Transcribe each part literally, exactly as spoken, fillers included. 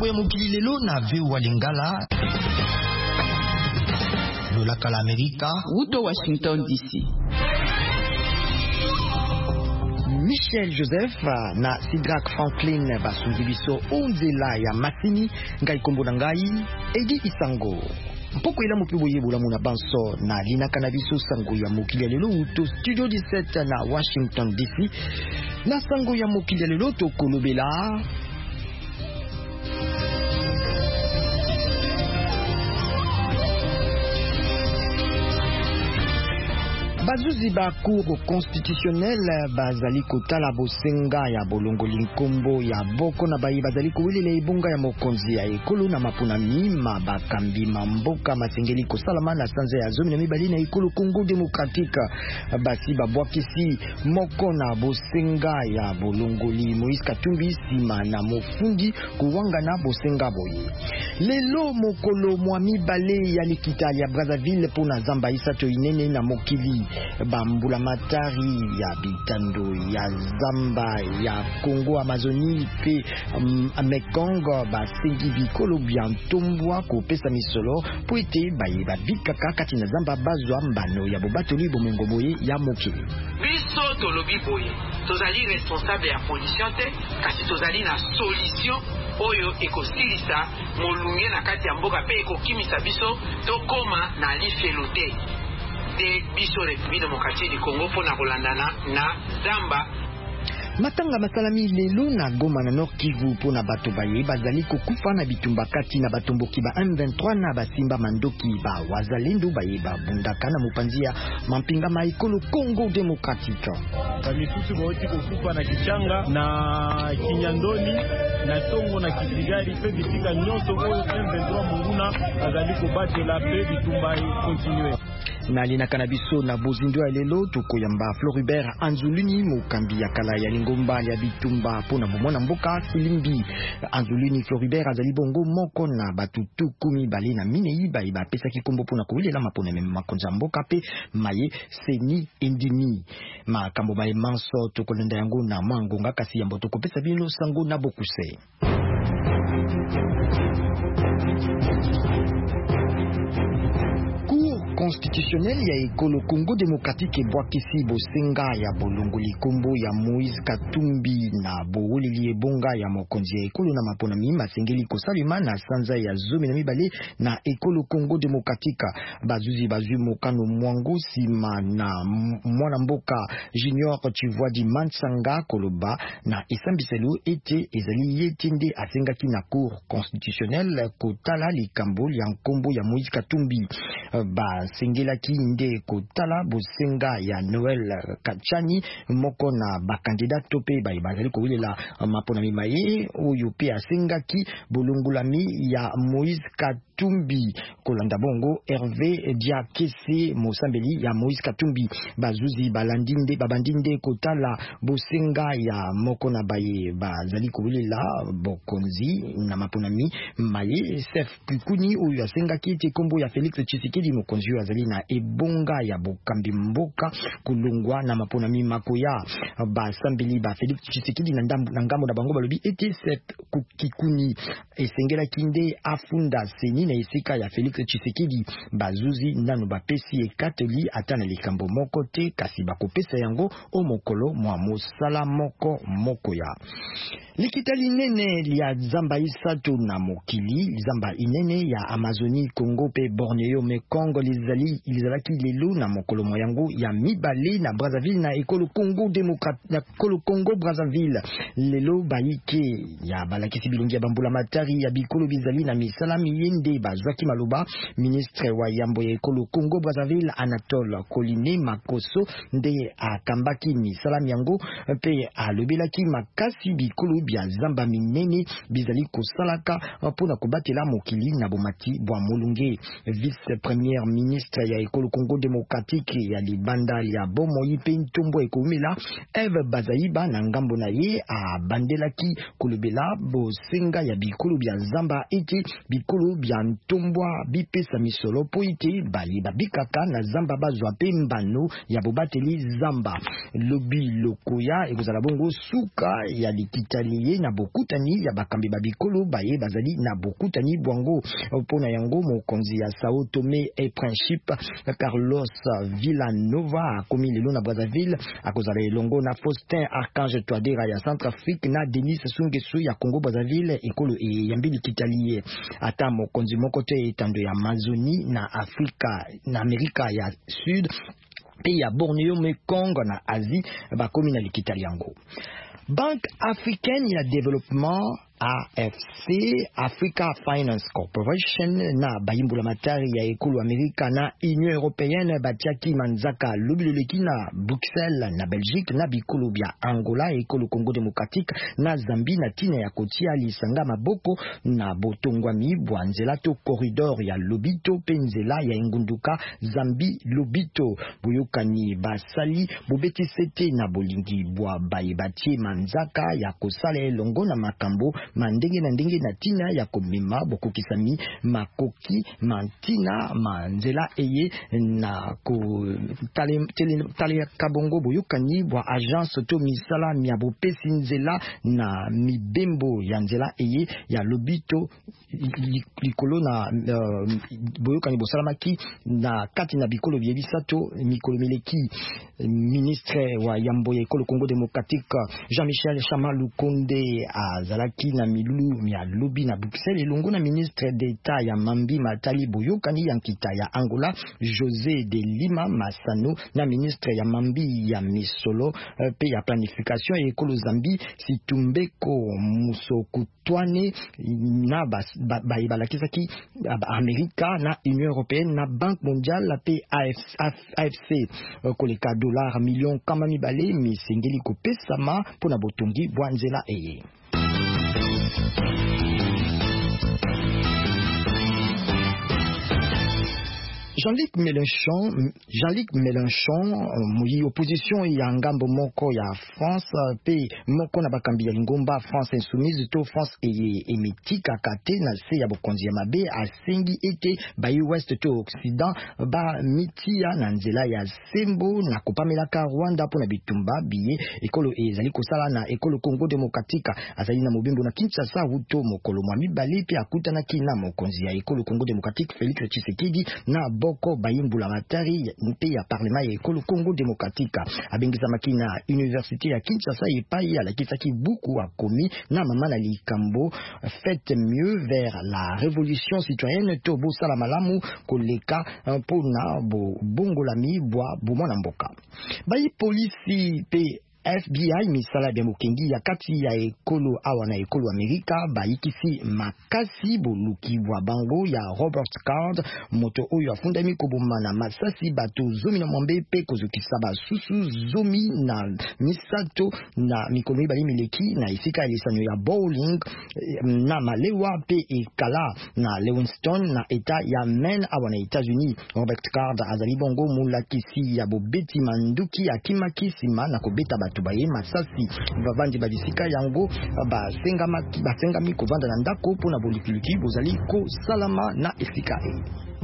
makambo ya mokili lelo na Veo Lingala. Lola kala Amerika. Uto Washington D C. Michel Joseph na Sidrak Franklin basungi biso onzela ya Masini ngai kombo na ngai Edi Isango. Mpoko ila mupibo yebula muna banso na lina kanabiso sango ya mokili lelo uto studio dix-sept na Washington D C. Na sango ya mokili lelo to kolobela bazuzi ba cour constitutionnel bazali kotala bosenga ya bolongo linkombo ya boko na bayi bazali kowelela ebonga ya mokonzi ya ekolo na mapuna mima bakambi mamboka masengeli kosalama na sanza ya zomi na mibali na ekolo Congo Démocratique basi babwakisi moko na bosenga ya bolongo li Moïse Katumbi sima na mofundi kuwanga na bosenga boye lelo mokolo mwa mibale ya likita ya Brazzaville pona zamba isato inene na mokili bambula matari ya bitando ya zamba ya Congo Amazonie pe um, Mekong basengi bikolo biantombwa kopesa misolo po ete bayeba bikaka kati na zamba bazwa mbano ya bobatoli bomengo boye ya mokili biso tolobi boye tozali responsable ya pollution te kasi tozali na solution oyo ekosilisa molunge na kati ya mboka pe ekokimisa biso tokoma na lifelo te de biso République démocratique du Congo pona kolandana na zamba. Matanga masalami lelo na Goma na Nord Kivu pona bato baye bazali kokufa na bitumba kati na batomboki ba M vingt-trois na basimba mandoki ba wazalendo baye babundaka na mupanzia mampinga maikolo Congo Démocratique. Bamisusu baoti kokufa na Kichanga na Kinyandoni na Tongo na Kisigari pe bitika nyonso oyo M vingt-trois munguna bazali kobatela pe bitumba continue. Na lina kanabiso na bozindo ya lelo tokoyamba Floribert Anzuluni mokambi ya kala ya lingomba ya bitumba pona bomona mboka Filimbi. Anzuluni Floribert azali bongo moko na batutu kumi bali na minei ba iba pesa kikombo pona kowelela mapona meme makonza mboka pe maye seni endimi makambo bae manso tokolenda yango na mangonga kasi yambo tokopesa bino sango na bokuse. Constitutionnel ya ekolo Congo Démocratique ebwakisi bosenga ya bolongo likombo ya Moïse Katumbi na bowoleli ebonga ya mokonzi ya ekolo na mapona mima sengeli kosalima na sanza ya zomi na mibale na ekolo Congo Démocratique bazuzi bazwi mokano mwango sima na mwana mboka Junior Chivwadi Mansanga koloba na esambiselo ete ezali yetende asengaki na cour constitutionnelle kotala likambo ya nkombo ya Moïse Katumbi ba sengela ki nde kotala bosenga ya Noël Kachani moko na bakandidat tope ba bazali kowelela mapona mimaye oyo pe asenga ki bolongolami ya Moïse Katumbi kolanda bongo Hervé Diakese Mosambeli ya Moïse Katumbi bazuzi balandinde babandinde kotala bosenga ya moko na baye bazali kowelela bokonzi na mapona mi maye Sef Kukuni oyo asenga ki te kombo ya Félix Tshisekedi mokonzi azali na ebonga ya bokambi mboka kulungwa na mapona mi makoya basambeli ba Félix Tshisekedi na ndambo na ngambo na bango balobi ete set kukikuni esengela kinde afunda seni na esika ya Félix Tshisekedi bazuzi nano bapesi ekateli atana likambo moko te kasi bakopesa yango o mokolo mwa mosala moko moko ya likita linene lia zamba isato na mokili zamba inene ya Amazonie Congo pe Borneo Mekong lizali ilizalaki lelo na mokolo moyango ya mibale na Brazzaville na ekolo Congo Démocratique na ekolo Congo Brazzaville lelo baike ya balakisi bilongi ya bambula matari ya bikolo bizali na misala miyende bazwaki maloba ministre wa yambo ya ekolo Congo Brazzaville Anatole Koline Makoso nde akambaki misala miyango pe alobelaki makasi bikolo bia zamba minene bizali kosalaka pona kobatela mokili na bomati bwa molunge vice premier ministre ya ekolo Congo Démocratique ya libanda ya bomoi pe ntombo ekomela Eve Bazaiba na ngambo na ye a bandelaki kolobela bosenga ya bikolo bia zamba ete bikolo bia ntombwa bipesa misolo po ete bali babikaka na zamba bazwa pe mbano ya bobateli zamba lobi lokoya ekozala bongo suka ya likitali lié na bokutani ya bakambi babikolo baye bazali na bokutani bwango pona yango mokonzi ya Sao Tome et Principe Carlos Villanova akomi lelo na Brazzaville akozala elongo na Faustin Archange Touadéra ya Centrafrique na Denis Sassou Nguesso ya Congo Brazzaville ekolo e yambili kitaliye ata mokonzi moko te etando ya Amazonie na Afrika na Amerika ya Sud pe ya Borneo Mekong na Asie bakomi na likitali yango. Banque africaine ya développement A F C, Africa Finance Corporation na bayimbula matari ya ekolo Amerika na Union Européenne batiaki manzaka lobiloleki na Bruxelles na Belgique na bikolo bya Angola ekolo Congo Démocratique na Zambie na tina ya kotia lisanga maboko na botongwami bwa nzela to corridor ya Lobito penzela ya engunduka Zambie Lobito boyokani basali bobeti sete na bolingi bwa bayebatie manzaka ya kosala elongo na makambo mandenge na ndenge na tina ya komema bokokisami makoki mantina manzela eye na ko tale tele tale kabongo boyokani bwa agence to misala mia bopesi nzela na mibembo ya nzela eye ya Lobito likolo na uh, boyokani bosalamaki na kati na bikolo biebisato mikolo meleki ministre wa yambo ya ekolo Congo Démocratique Jean-Michel Chama Lukonde azalaki na milu mia lobi na Bruxelles elongo na ministre d'État ya Mambi Matali boyokani ya nkita ya Angola José de Lima Masano na ministre ya Mambi ya Misolo uh, pe ya planification ya ekolo Zambie Situmbeko Musokutwane na bayibalakisaki ba, ba, Amerika na Union Européenne na Banque Mondiale pe A F C uh, koleka dollar million kama mibale misengeli kopesama pona botongi bwanzela eye. Jean-Luc Mélenchon, Jean-Luc Mélenchon, moyi opposition ya ngambo moko ya France pe moko na bakambi ya lingomba France insoumise to France eye emetika kate na se ya bokonzi ya mabe asengi ete bayi West to Occident ba mitia na nzela ya sembo na kopamelaka Rwanda pona bitumba biye ekolo ezali kosala na ekolo Congo Démocratique azali na mobimbo na Kinshasa uto mokolo mwa mibale pe akutana kina mokonzi ya ekolo Congo Démocratique Félix Tshisekedi na boko bayimbula matari mpe ya parlement ya ekolo Congo Démocratique abengisa makina université ya Kinshasa epai alakisaki buku akomi na mama na likambo faites mieux vers la révolution citoyenne to bosala malamu koleka mpona bo bongolami bwa bomona mboka bayi polisi pe F B I misala bya mokengi ya kati ya ekolo awa na ekolo Amerika bayikisi makasi boluki bwa bango ya Robert Card moto oyo afundami koboma na masasi bato zomi na mwambe pe kozokisa basusu zomi na misato na mikono bali mileki na isika lisano ya bowling na malewa pe ekala na Lewiston na eta ya Maine awa na États-Unis. Robert Card azali bongo mulakisi ya bobeti manduki akimaki sima na kobeta tubaye masasi bavandi badisika yango basengama basengami kovanda na ndako pona bolikiliki bozali ko salama na esika e.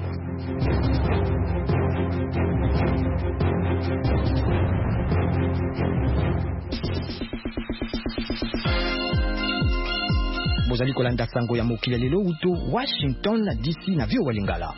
Bozali kolanda sango ya mokili lelo uto Washington D C na vio walingala.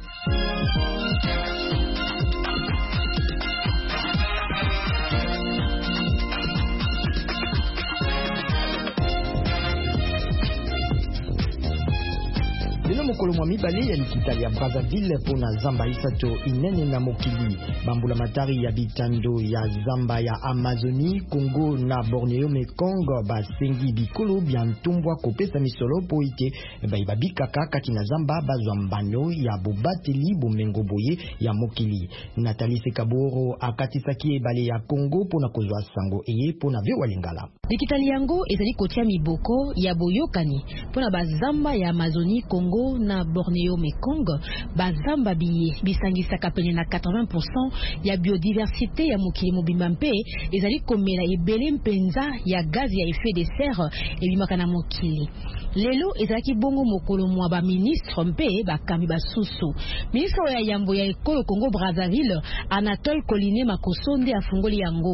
Lelo mokolo mwa mibale ya likitali ya Brazzaville pona zamba isato inene na mokili bambula matari ya bitando ya zamba ya Amazonie Congo na Borneo Mekong basengi bikolo bya ntumbwa kopesa misolo po ite bayibabikaka kati na zamba bazwa mbano ya bobateli bomengo boye ya mokili. Nathalie Sekaboro akatisaki ebale ya Congo pona kozwa sango eye pona vyo walingala. Likitali yango ezali kotia miboko ya boyokani pona bazamba ya Amazonie Congo na Borneo Mekong bazamba biye bisangisaka pene na quatre-vingts pour cent ya biodiversité ya mokili mobimba mpe ezali komela ebele mpenza ya gaz ya effet de serre ebimaka na mokili. Lelo ezalaki bongo mokolo mwa ba ministre mpe bakambi basusu. Ministre ya yambo ya ekolo Congo Brazzaville Anatole Koline Makosonde afungoli yango.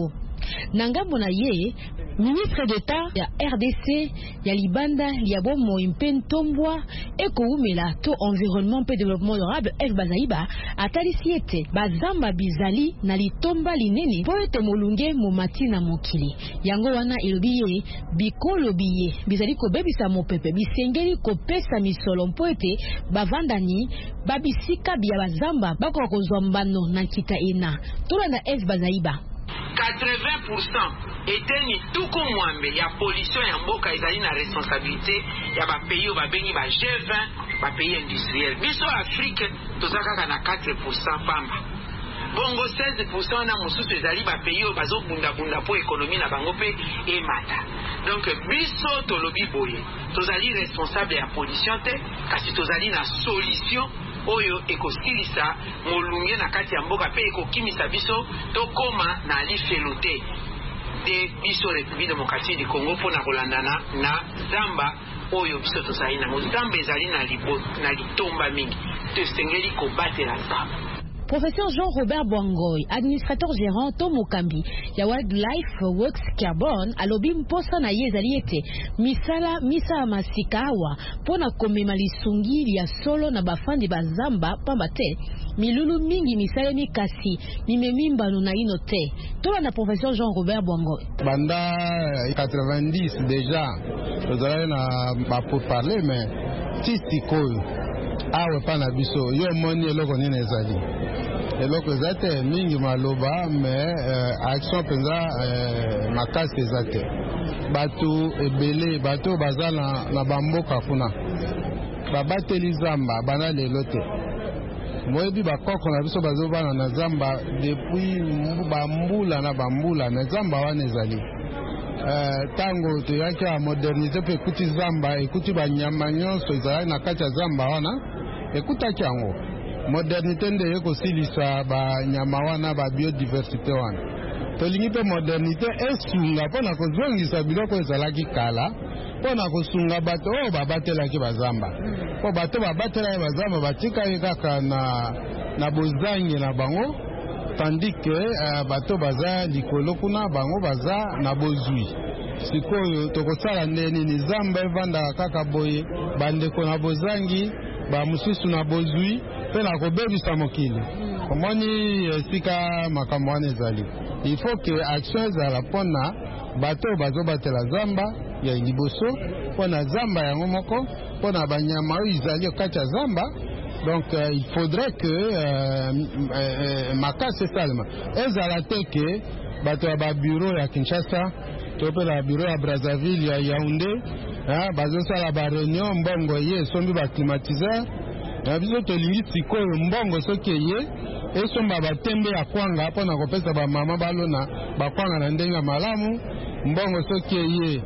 Nangambo na ye ministre d'État ya R D C ya libanda ya bomo impen tombwa eko umela to environnement pe développement durable F Bazaiba atalisi ete bazamba bizali na litomba linene po ete molunge momati na mokili yango wana elobiye bikolo biye bizali ko bebisa mopepe bisengeli ko pesa misolo mpo ete bavandani babisika bia bazamba bako kozwa mbano na kita ena tolanda F Bazaiba quatre-vingts pour cent eteni tuku mwambe ya pollution ya mboka ezali na responsabilité ya ba pays o babengi ba G vingt ba pays industriel biso Afrique tozaka na quatre pour cent pamba bongo seize pour cent na mosusu ezali ba pays o bazo bunda bunda po économie na bango pe emata donc biso tolobi boye tozali responsable ya pollution te kasi tozali na solution oyo ekosilisa molunge na kati ya mboka pe ekokimisa biso tokoma na lifelo te de biso République démocratique du Congo pona kolandana na zamba oyo biso tozali na zamba ezali na libo na litomba mingi tosengeli kobatela zamba. Professeur Jean-Robert Bwangoy, administrateur gérant Tomokambi, ya Wildlife Works Carbon, alobi mposa na yezali ete misala misa masikawa pona komema lisungi ya solo na bafandi bazamba pamba te milulu mingi misala mikasi nimemimbano na ino te. Tola na professeur Jean-Robert Bwangoy. Banda quatre-vingt-dix déjà, vous allez na ba pour parler mais tistikoyo awe pana biso yo moni eloko nini ezali eloko ezate mingi maloba mais euh, action penza euh, makasi ezate bato ebele bato bazala na bamboka kuna babateli zamba bana lelo te moyebi bakoko na biso bazobana na zamba depuis bambula na bambula na zamba wana ezali Uh, tango toyaki ya modernité pe ekuti zamba ekuti banyama nyonso ezalaki na kati ya zamba wana ekutaki yango modernité nde ekosilisa banyama wana ba biodiversité wana tolingi mpe modernité esunga mpona kozongisa biloko ezalaki kala mpona kosunga bato oyo babatelaki bazamba mpo bato babatelaki bazamba batikaki kaka na, na bozangi na bango tandis que uh, bato baza likolo kuna bango baza na bozwi sikoyo tokosala ndeni ni zamba evanda kaka boye bandeko na bozangi ba mususu na bozwi pe na kobebisa mokili komoni esika makambo wana ezali il faut que action ezala mpona bato bazobatela zamba ya liboso mpona zamba yango moko mpona banyama oyo ezali kati ya zamba. Donc euh, il faudrait que euh, euh, makasi salma ezala te ke bato ya ba bureau ya Kinshasa to pe la bureau ya Brazzaville ya Yaoundé hein bazosala ba réunion mbongo ye sombi ba climatiseur na biso tolingi sikoyo mbongo soki ye esomba batembe ya kwanga mpona kopesa ba mama balona bakwanga na ndenge malamu mbongo soki ye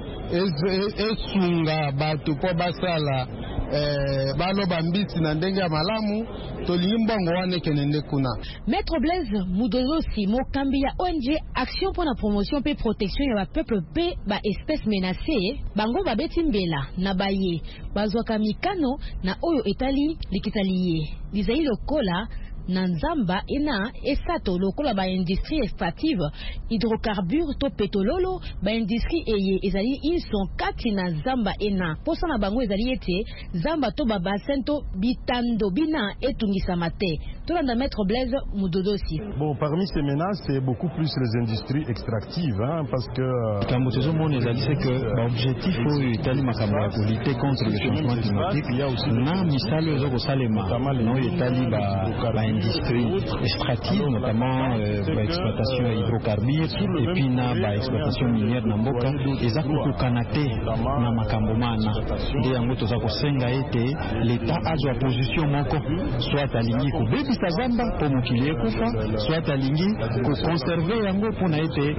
esunga bato po basala Eh, baloba mbisi na ndenge ya malamu tolingi mbongo wana kenende kuna. Maître Blaise Mudozosi mokambi ya O N G Action pour la promotion pe protection ya ba peuple pe ba espèces menacées bango babeti mbela na baye bazwaka mikano na oyo etali likitaliye lizayi lokola na nzamba ena esato lokola ba industrie extractive hydrocarbures to pétrololo ba industrie eye ezali ils sont kati na zamba ena posa na bango ezali ete zamba to ba basento bitando bina etungisa mate tolanda maître Blaise Mudodosi. Bon, parmi ces menaces c'est beaucoup plus les industries extractives hein, parce que kambo tezo mona ezali c'est que ba objectif oyo etali makambo ya lutter contre le changement climatique na misalo ezo kosalema no etali ba ba industrie extractive notamment euh, l'exploitation hydrocarbures et puis na ba exploitation minière na mboka eza kokokana te na makambo mana nde yango toza kosenga ete l'État azwa position moko soit alingi kobebisa zamba po mokili ekufa soit alingi koconserve yango mpona ete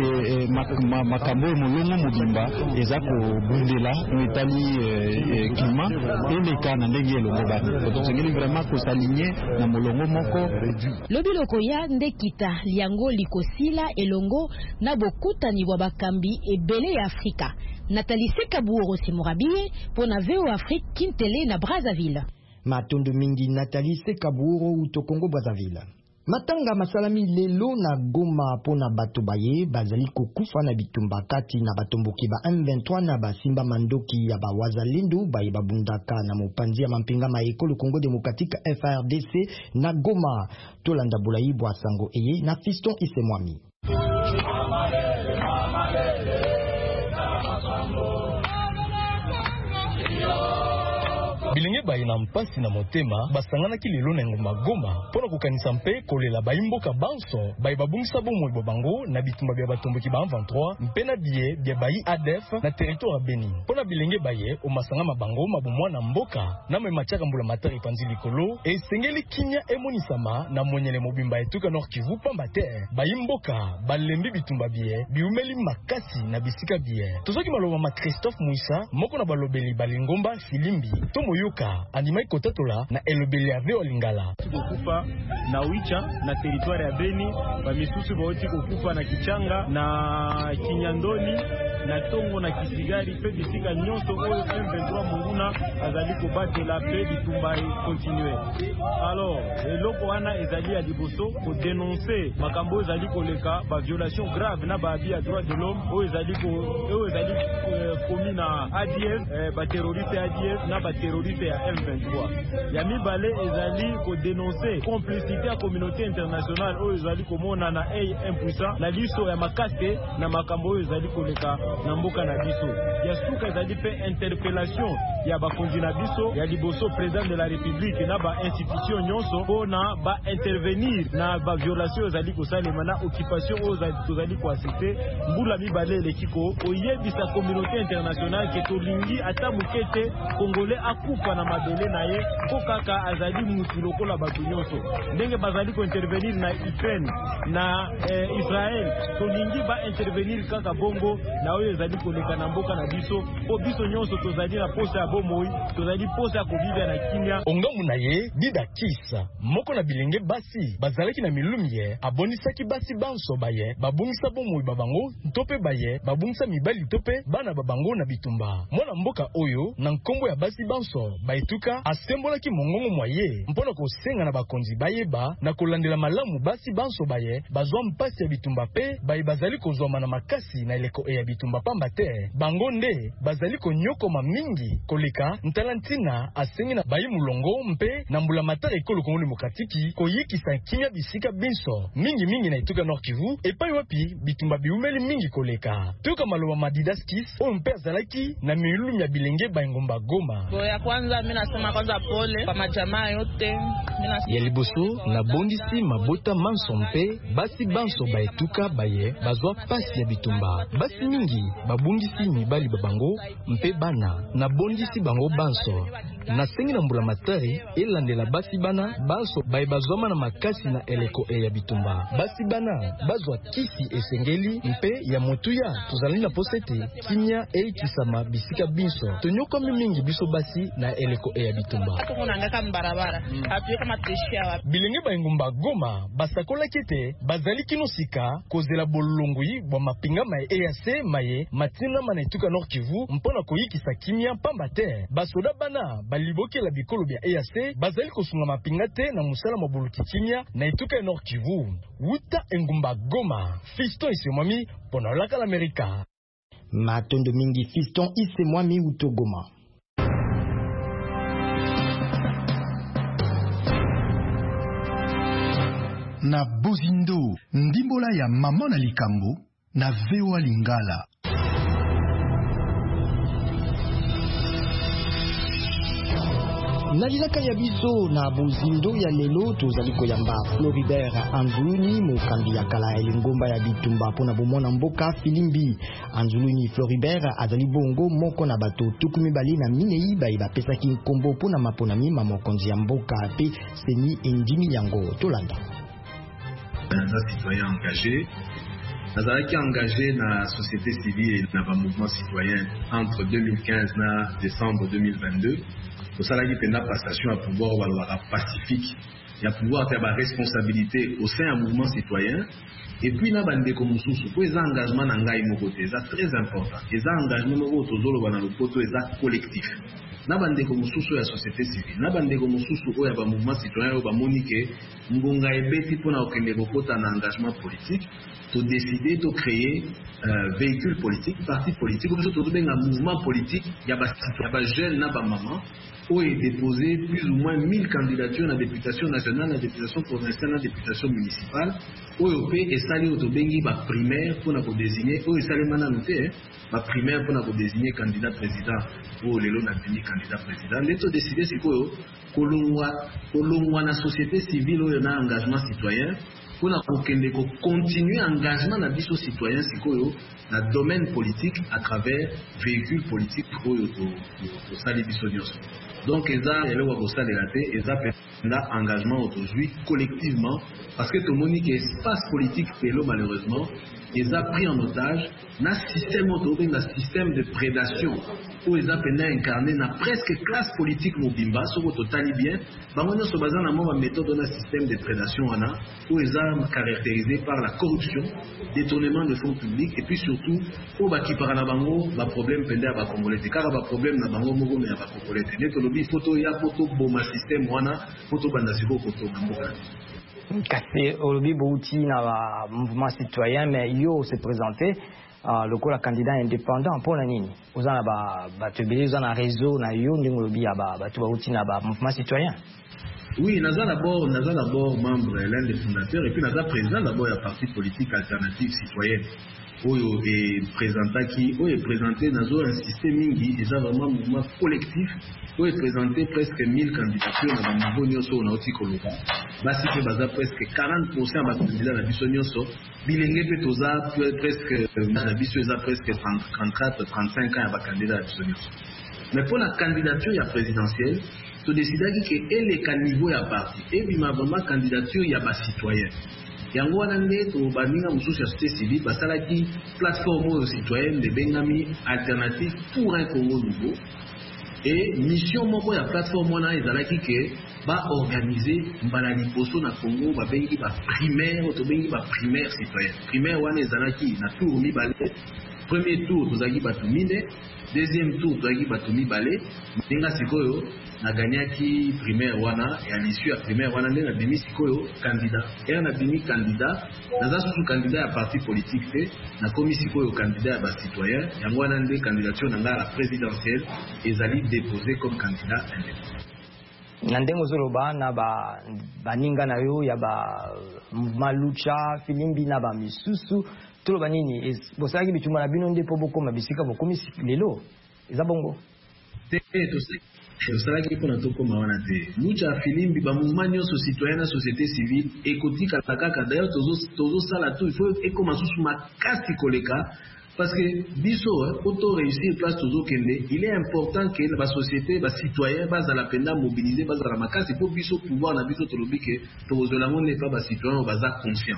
makambo molongo mobimba eza kobundela etali climat eleka na ndenge elongo bana tosengeli vraiment kosalinye na molongo moko. Lobi lokoya ndekita liango likosila elongo na bokutani bwa bakambi ebele ya Afrika. Nathalie Sekaburo Simurabie pona V O Afrique Kintele na Brazzaville. Matondo mingi Nathalie Sekaburo uto Congo Brazzaville. Matanga masalami lelo na Goma pona bato baye bazali kokufa na bitumba kati na batomboki ba M vingt-trois na basimba mandoki ya bawazalendo baye babundaka na mopanzi ya mampinga ma ekolo Congo Démocratique F R D C na Goma. Tolanda Bulayi bwa sango eye na Fiston Isemwami. Bilenge baye na mpasi na motema basangana ki lelo na ngomba Goma pona kokanisa mpe kolela bayimboka banso baye babungisa bomoi bobango na bitumba bya batomboki ba M vingt-trois mpe na biye bya bayi A D F na territoire ya Beni. Pona bilenge baye o masanga mabango mabomwa na mboka na me matiaka mbula matari panzi likolo e sengeli kinya emonisama na mwenyele mobimba etuka Nord Kivu pamba te bayimboka balembi bitumba biye biumeli makasi na bisika biye. Tozoki maloba ma Christophe Mouissa moko na balobeli balingomba filimbi tomo yoka andimai kotatola na elobeli ya veo lingala kokufa na Wicha na territoire ya Beni ba misusu baoti kokufa na Kichanga na Kinyandoni na Tongo na Kisigari pe bisika nyonso oyo M vingt-trois munguna azali ko batela pe bitumba continue. Alors eloko wana ezali ya liboso ko dénoncer makambo ezali koleka ba violation grave na ba abi ya droit de l'homme oyo ezali ko oyo ezali commis na A D F ba terroriste A D F na ba terroriste ya M vingt-trois. Ya mibale ezali ko dénoncer complicité ya communauté internationale oyo ezali komona na ay impuissant la liso ya makate na makambo oyo ezali koleka na mboka na biso. Ya suka ezali pe interpellation ya bakonzi na biso ya liboso président de la République na ba institution nyonso pona ba intervenir na ba violation ezali kosalema na occupation oyo ezali ko assister mbula mibale lekiko oyebisa communauté internationale ke tolingi ata mukete congolais akufa na mabele na ye ko kaka azali mutu lokola bato nyonso ndenge bazali ko intervenir na Ukraine na eh, Israël tolingi ba intervenir kaka bongo na oyo ezali koleka na mboka na biso po biso nyonso tozali na posa ya bomoi tozali posa ya kobibia na kimia ongamu na ye Dida Kisa moko na bilenge basi bazalaki na milumie abonisaki basi banso baye babungisa bomoi babango ntope baye babungisa mibali tope bana babango na bitumba mwana mboka oyo na nkombo ya basi banso baituka asembolaki mongongo mwaye mpona kosenga na bakonzi bayeba na kolandela malamu basi banso baye bazwa mpasi ya bitumba pe baye bazali kozwama na makasi na eleko e ya bitumba pamba te bango nde bazali konyokoma mingi koleka ntalantina asengi na bayi mulongo mpe na mbula matara ekolo Congo Démocratique koyikisa kimia bisika binso mingi mingi na ituka Nord Kivu epai wapi bitumba biumeli mingi koleka tuka maloba Madidaskis oyo mpe azalaki na milumi ya bilenge bayingomba Goma. Ya kwanza mimi nasema kwanza pole kwa majamaa yote ya liboso na bondisi mabota manso mpe basi banso baetuka baye bazwa pasi ya bitumba basi mingi babungisi mibali babango mpe bana na bondisi bango banso na sengi na mbula matari elandela basi bana banso baye bazwama na makasi na eleko e ya bitumba basi bana bazwa kisi esengeli mpe ya motuya tozali na posete kimia e kisama bisika binso tonyoko mingi biso basi na eleko e ya bitumba tukunangaka mbarabara hatuye kama tishia wapi bilenge bayingomba Goma basakola kete bazali kino sika kozela bolongui bwa mapinga ma E A C maye matina mana etuka Nord Kivu mpona koyikisa kimia pamba te basoda bana balibokela bikolo bya E A C bazali kosunga mapinga te na musala mabuluki kimia na etuka Nord Kivu wuta engumba Goma Fiston Isemwami pona laka l'Amerika matondo mingi Fiston Isemwami uto Goma. Na Bozindo ndimbola ya mama na likambo na V O A Lingala. Nalilaka ya biso na Bozindo ya lelo tozali koyamba Floribert Anzuluni mokambi ya kala elingomba ya bitumba pona bomona mboka filimbi. Anzuluni Floribert azali bongo moko na bato tukumi bali na minei bayi bapesaki nkombo pona maponami ma mokonzi ya mboka pe seni endimi yango tolanda. Un citoyen engagé. Nazalaki engagé dans la société civile et dans le mouvement citoyen entre deux mille quinze et décembre deux mille vingt-deux. Au salarié de la passation à pouvoir valoir pacifique et à pouvoir faire la responsabilité au sein du mouvement citoyen. Et puis, il y a des engagements qui sont très importants. Les engagements qui sont collectifs. na bandeko mosusu ya société civile na bandeko mosusu oyo ba mouvement citoyen oyo bamoni ke ngonga ebeti mpona kokende kokota na engagement politique to décider to créer euh, véhicule politique parti politique biso tozobenga mouvement politique ya ba jeune na ba maman oyo déposé plus ou moins mille candidatures na députation nationale na députation provinciale na députation municipale oyo pe esali oyo tobengi ba primaire mpona kodésigner oyo esalema nanu te ba primaire mpona kodésigner candidat président oyo lelo na bimi candidat président nde todécide sikoyo kolongwa kolongwa na société civile oyo na engagement citoyen mpona kokende kocontinue engagement na biso citoyen sikoyo na domaine politique à travers véhicule politique oyo tosali biso nyonso. Donc eza eloko kosalela te eza pena engagement autojui collectivement parce que tomoni que espace politique pelo malheureusement eza pris en otage na système autour na système de prédation où eza pena incarné na presque classe politique mobimba soko totali bien bango nyonso baza na mo ba méthode na système de prédation wana où eza caractérisé par la corruption, détournement de fonds publics et puis surtout où ba kipara na bango ba problème penda ba congolais car ba problème na bango moko me ba congolais neto lobi photo ya photo boma système wana photo banda siko photo mboka kasi olobi bouti na mouvement citoyen mais yo se présenter uh, le la candidat indépendant pour la nini ozana ba batebele ozana réseau na yo ndingo lobi ya ba batu bouti na ba mouvement citoyen. Oui, naza d'abord naza d'abord membre l'un des fondateurs et puis naza président d'abord ya parti politique alternative citoyenne oyo est présenté qui oyo est présenté nazo un système mingi eza vraiment mouvement collectif oyo est présenté presque mille candidatures na niveau nyonso na oti koloka basi pe baza presque quarante pour cent ba candidats na biso nyonso bilenge pe toza presque na biso eza presque trente-quatre trente-cinq ans ya ba candidats na biso nyonso. Mais pour la candidature ya présidentielle to décidaki ke eleka niveau ya parti ebima vraiment candidature ya ba citoyen yango wana nde to baninga mosusu ya société civile basalaki plateforme oyo citoyenne de bengami alternative pour un Congo nouveau et mission moko ya plateforme wana ezalaki ke baorganize mbala liboso na Congo babengi ba primaire to bengi ba primaire citoyenne primaire wana ezalaki na tour mibale premier tour tozalaki bato mine deuxième tour tozalaki bato mibale ndenge sikoyo na gagnaki primaire wana et à l'issue ya primaire wana nde na bimi sikoyo candidat et na bimi candidat naza susu candidat ya parti politique te na komi sikoyo candidat ya ba citoyen yango wana nde candidature na nga la présidentielle ezali déposé comme candidat indépendant. Na ndenge ozoloba na ba baninga na yo ya ba mouvement lucha filimbi na ba misusu toloba nini bosalaki bituma na bino nde po bokoma bisika bokomi lelo eza bongo te tosalaki mpona tokoma wana te lucha filimbi ba mouvement nyonso citoyen na société civile ekotikala kaka d'ailleurs tozosala tout il faut ekoma susu makasi koleka parce que biso auto réussir place tozokende il est important que la société ba citoyen bazala penda mobiliser bazala makasi pour biso pouvoir na biso tolobi ke tozolango ne pas ba citoyen baza conscient.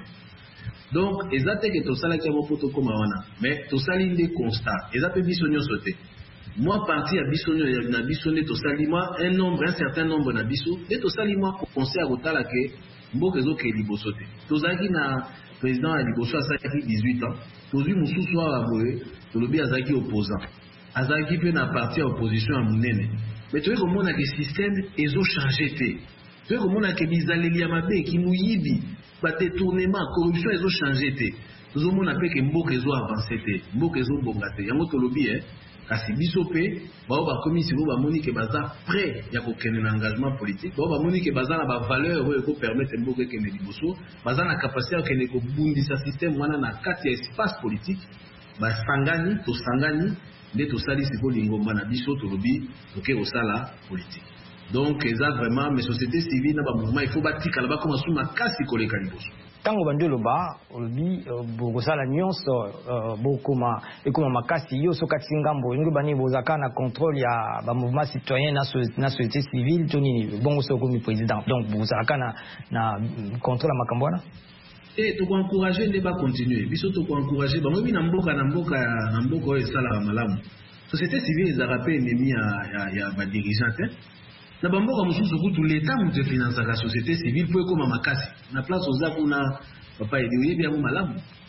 Donc ezate ke tosala ki mo poto koma wana mais tosali nde constat ezate biso nyonso te moi parti à biso na biso ne tosali moi un nombre un certain nombre na biso et tosali moi conseil à kotala ke mboka ezoke liboso te tozaki na président à liboso asaki dix-huit ans tozwi mosusu awa boye tolobi azaki opposant azaki pe na parti ya opposition ya monene mais toyei komona ke système ezochange te toyei komona ke bizaleli ya mabe kimuyibi badétournement corruption ezochange te tozomona pe ke mboka ezoavance te mboka ezobonga te yango tolobi eh kasi biso pe bao bakomi siko bamoni ke baza prêt ya kokende na engagement politique bao bamoni ke baza na bavaleur oyo ekopermettre mboka ekende liboso baza na capacité ya kokende kobundisa système wana na kati ya espace politique basangani tosangani nde tosali siko lingomba na biso tolobi toke kosala politique. Donc eza vraiment mes sociétés civiles na ba mouvement il faut batikala bakoma su makasi koleka liboso tango bandi oloba olobi bokosala nyonso bokoma ekoma makasi yo sokati ngambo ndenge bani bozaka na contrôle ya ba mouvement citoyen na société civile to nini bongo sokomi président donc bozaka na na contrôle ya makambo wana et to encourager nde ba continuer biso to encourager ba mobi na mboka na mboka na mboka oyo sala malamu société civile ezaka pe ennemi ya ya ba dirigeant na bamboka mosusu kutu l'État moute finançaka société civile po ekoma makasi na place oza kuna papa edi oyebi yango malamu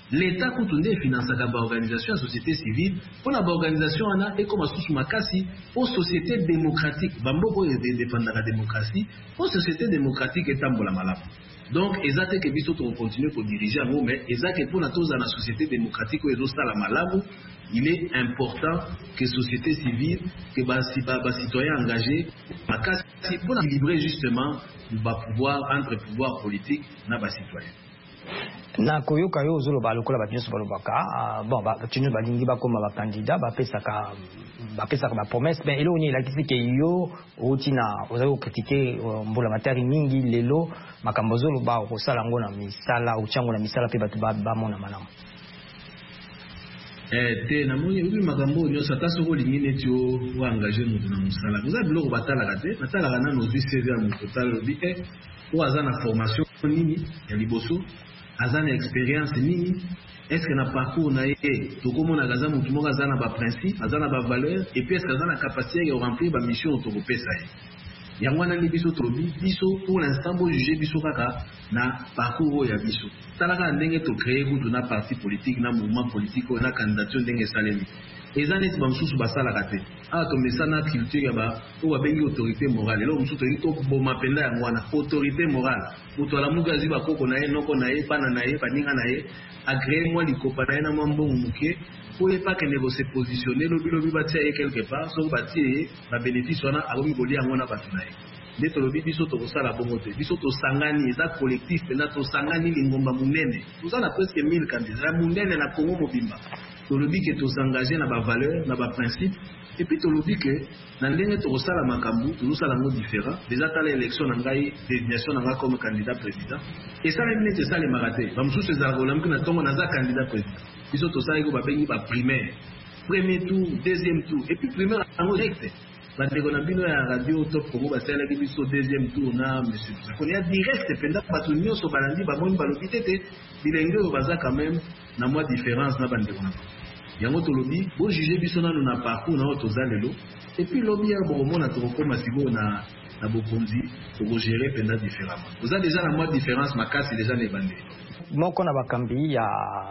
l'État kutunde finance ka ba organisation ya société civile pona ba organisation ana et comme sous makasi aux sociétés démocratiques bamboko de défendre la démocratie aux sociétés démocratiques etambola malamu. Donc ezate que biso to continuer pour diriger en mais ezate pour na toza na société démocratique ou ezo sala malamu, il est important que société civile que ba ba citoyens engagés makasi pour équilibrer justement ba pouvoir entre pouvoir politique na ba citoyens. Na koyoka yo zolo ba lokola ba nyonso balobaka bon ba tinu ba lingi ba koma ba candidat ba pesaka ba pesaka ba promesse ben elo ni la kisike yo otina ozo critiquer mbola matari mingi lelo makambo zolo ba ko sala ngona misala uchango na misala pe batu ba ba mona malamu eh te na moni ubi makambo nyonso ta soko lingi neti o wa engager mutu na musala vous avez biloko batala kate batala kana no vi C V a mu total bi e o azana formation nini ya liboso azana expérience nini est-ce que na parcours na ye tokomona kaza mutu moko azana ba principe azana ba valeur et puis est-ce que azana capacité ya remplir ba mission to kopesa ye yango wana ni biso tobi biso pour l'instant bo juger biso kaka na parcours ya biso talaka ndenge to créer kutu na parti politique na mouvement politique na candidature ndenge salemi eza neti bamosusu basalaka te awa tomesa na culture ya ba oyo babengi autorité morale elo mosusu toyei toboma mpenza yango wana autorité morale moto alamuki azwi bakoko na ye noko na ye bana na ye baninga na ye agree mwa likopa na ye na mwa mbongo moke po ye pakende kose positionne lobilobi batia ye quelque part soki batie ye babénéfice wana akomi kolia yango na bato na ye nde tolobi biso tokosala bongo te biso tosangani eza collectif mpenza tosangani lingomba monene toza na presque mille candidats monene na Congo mobimba tolobi ke tosengage na ba valeur na ba principe et puis tolobi ke na ndenge tokosala makambo tozosala yango différent déjà tala élection na ngai désignation na ngai comme candidat président esalemi neti esalemaka te bamosusu ezalaka olamiki na ntongo naza candidat président biso tosalaki babengi ba primaire premier tour deuxième tour et puis primaire yango direct bandeko na bino ya radio top Congo basalaki biso deuxième tour na monsieur Sakoni ya direct mpenza bato nyonso balandi bamoni balobi te te bilenge oyo baza quand même na mwa différence na bandeko na yango tolobi bo juger biso nano na parcours na oyo toza lelo et puis lobi ya bokomona tokokoma sikoyo na na bokonzi tokogere mpenza différemment oza déjà na mwa différence makasi déjà na ebandeli moko na bakambi ya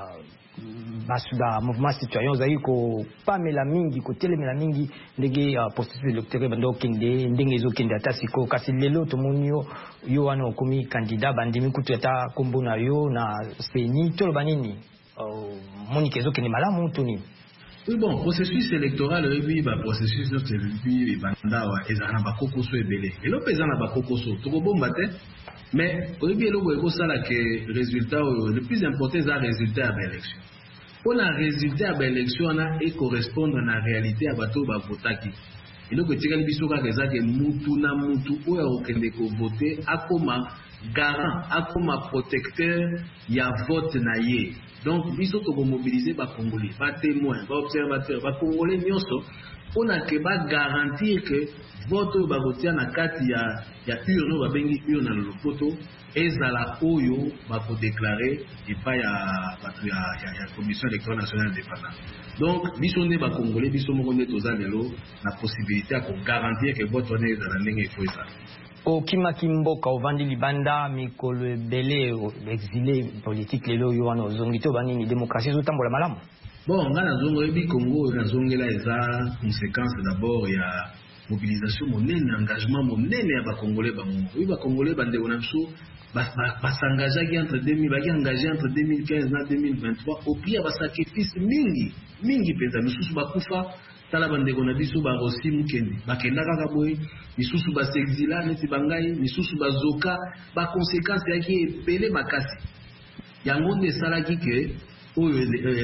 basuda mouvement citoyen ozali kopamela mingi kotelemela mingi ndenge uh, processus électoral bando okende ndenge ezokende ata siko kasi lelo tomoni yo yo wana okomi candidat bandimi kutu ata kombo na yo na seni toloba nini uh, monike ezokende malamu toni. Oui bon, processus électoral oui ba processus notre oui banda wa ezana ba kokoso ebele elo peza na ba kokoso tokobomba te mais oyebi eloko ekosala ke résultat le plus important est le résultat de l'élection. Pour la résultat de l'élection et correspondre à la réalité à bateau ba votaki. Et donc tu as biso ka keza ke mutu na mutu oya okende ko voter akoma garant akoma protecteur ya vote na ye. Donc biso to mobiliser ba congolais, ba témoins, ba observateurs, ba congolais nyonso on a que ba garantir que vote ba voter na kati ya ya urne ba bengi urne na lopoto ezala oyo ba ko déclarer et pas ya ba ya ya commission électorale nationale indépendante. Donc biso ne ba congolais biso moko ne toza lelo na possibilité ko garantir que vote on ezala ndenge faut ça. Okima kimboka ovandi libanda mikolo ebele exilé politique lelo yo wana ozongito banini démocratie zotambola malamu. Bon ngana zongo ebi Congo na zongela eza conséquence d'abord ya mobilisation monene engagement monene ya ba congolais bango. Oui ba congolais bande ona biso ba s'engager entre deux mille ba engagé entre deux mille quinze na deux mille vingt-trois au prix ba sacrifice mingi mingi peza misusu ba kufa tala bandeko na biso ba rosi mukende bakenda kaka boye misusu ba s'exila neti bangai misusu ba zoka ba conséquences yaki epele makasi yango nde salaki ke oyo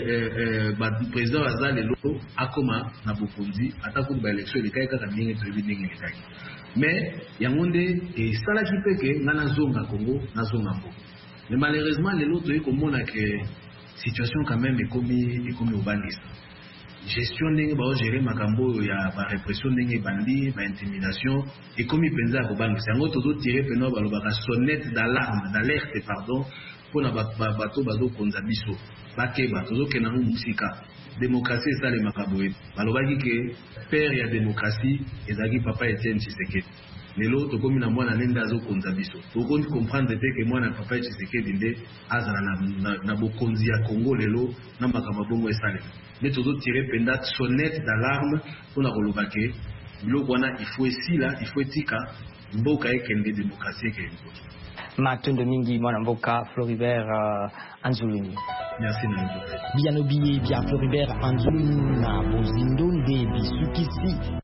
ba président azali lelo akoma na bokonzi atako ba élection le kaka ndenge toyebi ndenge lekaki mais yango nde esalaki pe ke ngana zonga Congo na zonga mbo mais malheureusement lelo toyei komona ke situation quand même ekomi ekomi obandisa gestion ndenge baogere makambo ya ba répression ndenge bandi ba intimidation ekomi penza ya kobangisa yango tozotire peno balobaka sonnette d'alarme d'alerte pardon mpona bato bazokonza biso bakeba tozokenda ngo musika démocratie esalemaka boye balobaki ke père ya démocratie ezalaki papa Etienne Tshisekedi lelo tokomi na mwana nende azokonza biso tokoki comprendre te ke mwana papa Tshisekedi nde azala na, na, na bokonzi ya Congo lelo na makambo bongo esalema nde tozotire mpenza sonnette d'alarme mpona koloba ke biloko wana ifo esila ifo etika mboka ekende démocratie ekende Matondo mingi mwana mboka Floribert uh, Anzuluni. Merci Nanjo. Bianobi bia Floribert Anzuluni na bozindo nde bisukisi